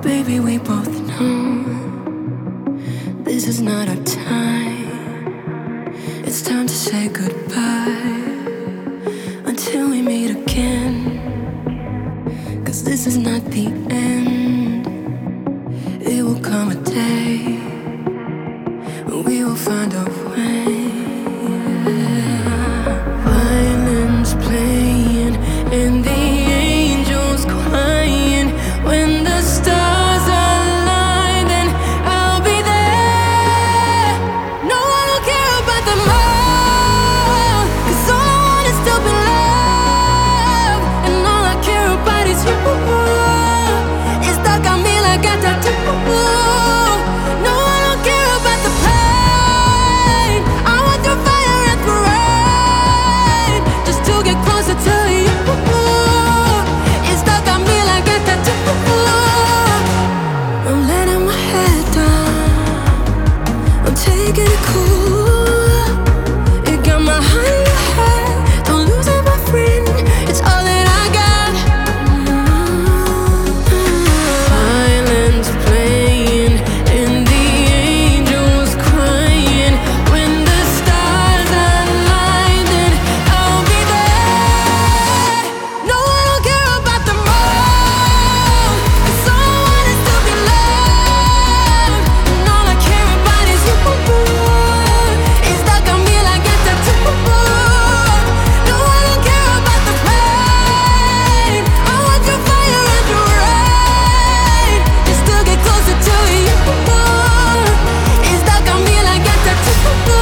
Baby, we both know this is not our time. It's time to say goodbye until we meet again. 'Cause this is not the end. It will come a day when we will find a way. Violins playing and the angels crying. When the stars align, then I'll be there. No, I don't care about the moon, 'cause all I want is to be loved. And all I care about is you. It's stuck on me like a tattoo. No, I don't care about the pain. I went through fire and through rain just to get closer to you. It's stuck on me like a tattoo. I'm letting my head down. I'm taking it cool. You got my heart in your head. Don't lose it, my friend. It's all that I got. Violins playing and the angels crying. When the stars align, then I'll be there. No, I don't care about the moon, 'cause all I want is to be loved. And all I care about is you. It's stuck on me like a tattoo. No, I don't care about the pain. I want your fire and your rain just to get closer to you. It's stuck on me like a tattoo.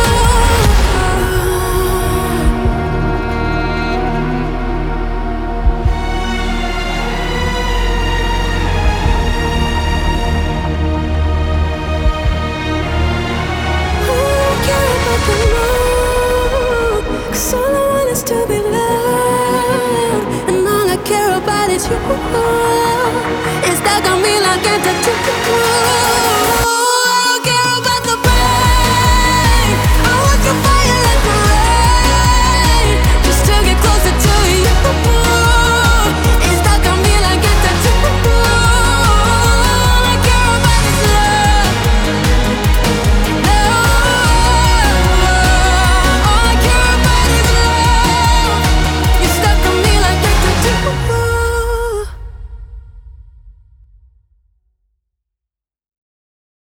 Cause all I want is to be loved. And all I care about is you. It's stuck on me like a tattoo.